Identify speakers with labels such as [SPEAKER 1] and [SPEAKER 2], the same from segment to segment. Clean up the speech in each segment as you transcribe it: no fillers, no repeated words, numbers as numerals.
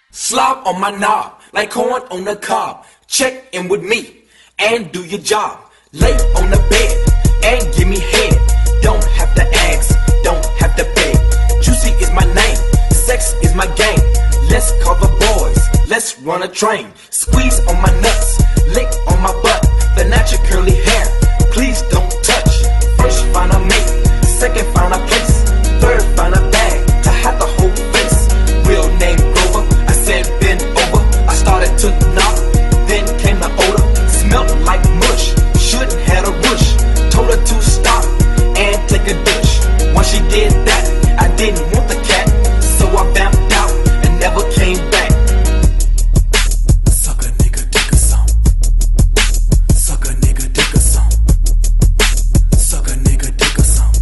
[SPEAKER 1] Slob on my knob, like corn on the cob. Check in with me and do your job. Lay on the bed and give me head. Don't have to ask, don't have to beg. Juicy is my name, sex is my game. Let's call the boys, let's run a train. Squeeze on my nuts, lick on my butt. The natural curly hair, please don't touch. First find a mate, second find a place, third find a bag to hide the whole face. Real name Grover, I said bend over. I started to knock, then came the odor. Smelled like mush, shouldn't had a rush. Told her to stop and take a douche. Once she did that, I didn't want the cat, so I vamped out and never came back. Suck a nigga, dick a song. Suck a nigga, dick a song. Suck a nigga, dick a song.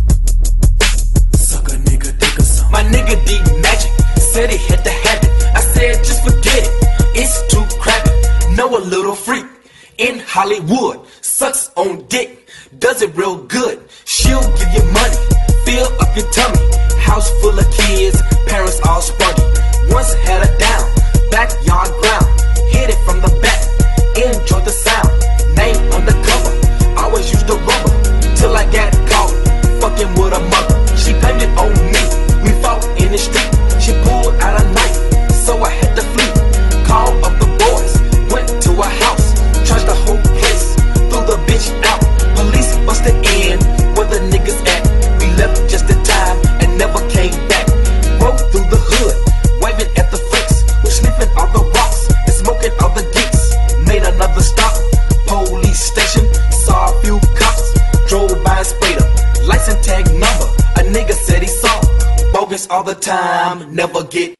[SPEAKER 1] Suck a nigga, dick a song. My nigga D Magic said he had to have it. I said just forget it, it's too crabby. Know a little freak in Hollywood, sucks on dick, does it real good. She'll give you money, fill up your tummy. House full of kids, parents all spunky. Once had her down, backyard ground. Hit it from the back, enjoy the sound. Name on the cover, always used the rubber. Till I got caught, fucking with a mother. She blamed it on me, we fought in the street. She pulled out a knife, so I had to flee. Called up the boys, went to her house. Trashed the whole place, threw the bitch out. Police busted in, where the niggas at. We left just in time and never came back. Rode through the hood, waving at the freaks who sniffing all the rocks and smoking all the geeks. Made another stop, police station, saw a few cops. Drove by and sprayed up, license tag number. A nigga said he saw, bogus all the time, never get.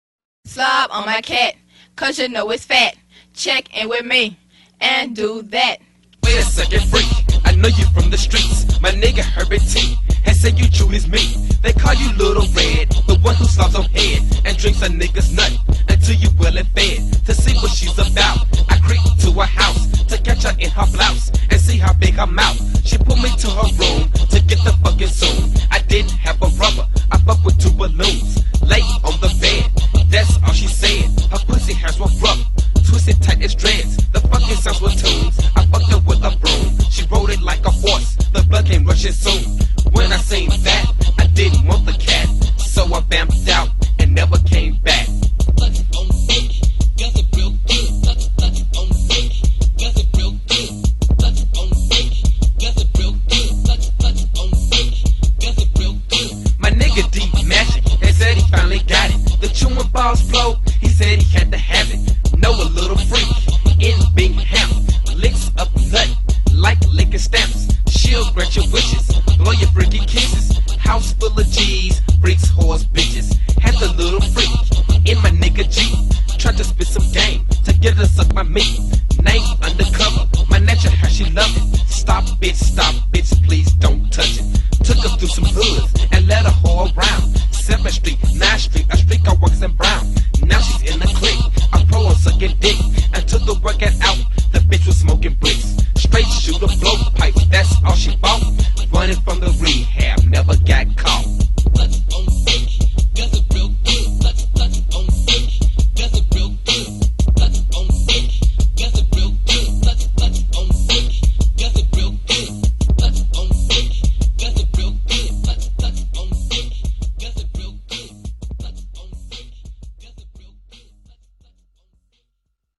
[SPEAKER 2] Slob on my cat, cause you know it's fat. Check in with me and do that.
[SPEAKER 3] Wait a second, freak, I know you from the streets. My nigga Herbert T has said you true as me. They call you Little Red, the one who slobs on head and drinks a nigga's nut until you well and fed. To see what she's about, I creep to her house to catch her in her blouse and see how big her mouth. She pulled me to her room to get the fucking zoom. I didn't have a rubber, I fucked with 2 balloons. Lay on the bed, that's all she said. Her pussy hairs were rough, twisted tight as dreads. The fucking sounds were tunes. I fucked her with a broom. She rode it like a horse. The blood came rushing soon. When I seen that, I didn't want the cat, so I vamped out and never came back. Touch it on dick, does it real good. Touch it on dick, does it real good. Touch it on dick, does it real good. Touch it on dick, does it real good. My nigga D Magic has said he finally got it. The chewing balls flow, he said he had to have it. Know a little freak in Bingham, licks up nut like licking stamps. She'll grant your wishes, blow your freaky kisses. House full of G's.